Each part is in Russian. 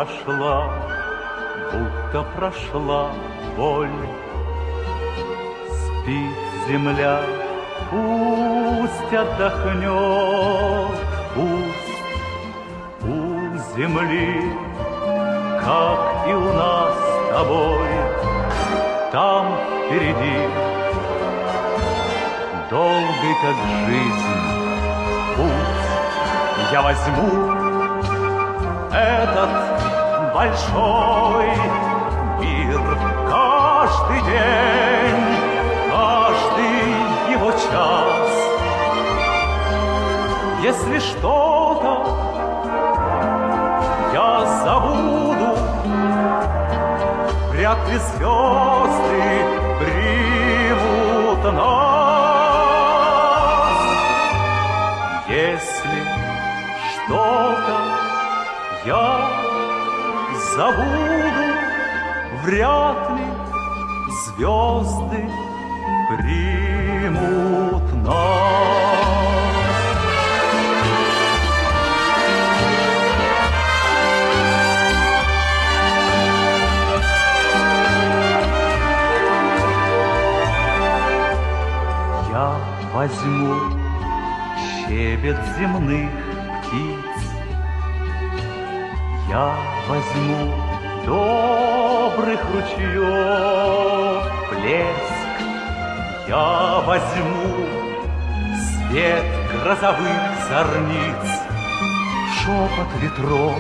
прошла, будто прошла боль. Спит земля, пусть отдохнет, пусть у земли, как и у нас с тобой, там впереди, долгий как жизнь, путь я возьму этот большой мир. Каждый день, каждый его час, если что-то я забуду, вряд ли звезды примут нас. Если что-то я забуду, вряд ли звезды примут нас. Я возьму щебет земных птиц, я возьму добрых ручьев плеск, я возьму свет грозовых зорниц, шепот ветров,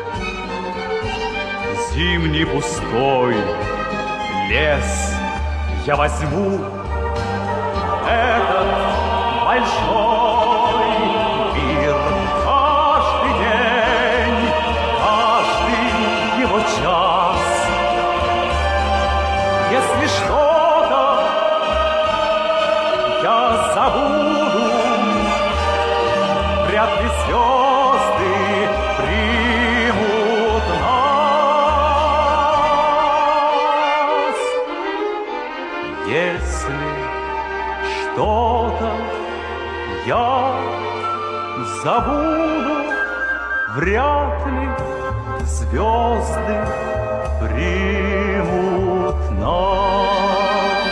зимний пустой лес. Я возьму этот большой мир. Каждый день, каждый его час, если что-то я забуду, вряд ли звезды примут нас. Если что-то я забуду, вряд ли звезды примут нас.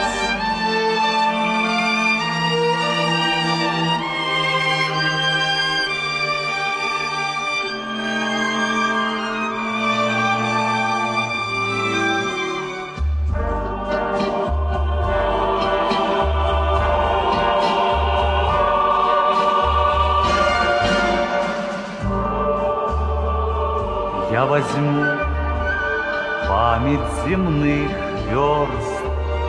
Я возьму память земных верст,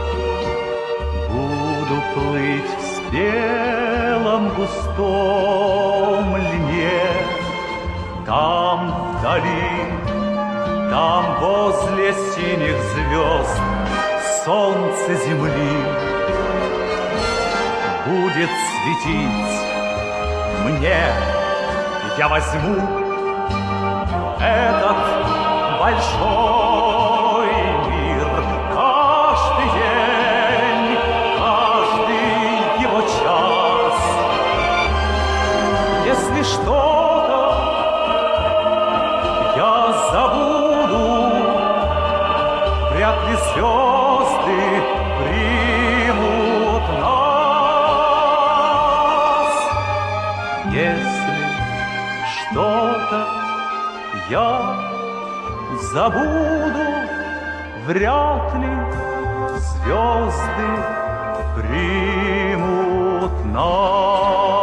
буду плыть в спелом густом льне. Там вдали, там возле синих звезд солнце земли будет светить мне. Я возьму этот большой мир. Каждый день, каждый его час, если что-то я забуду, вряд ли звезды примут нас. Если что-то я забуду, вряд ли звезды примут нас.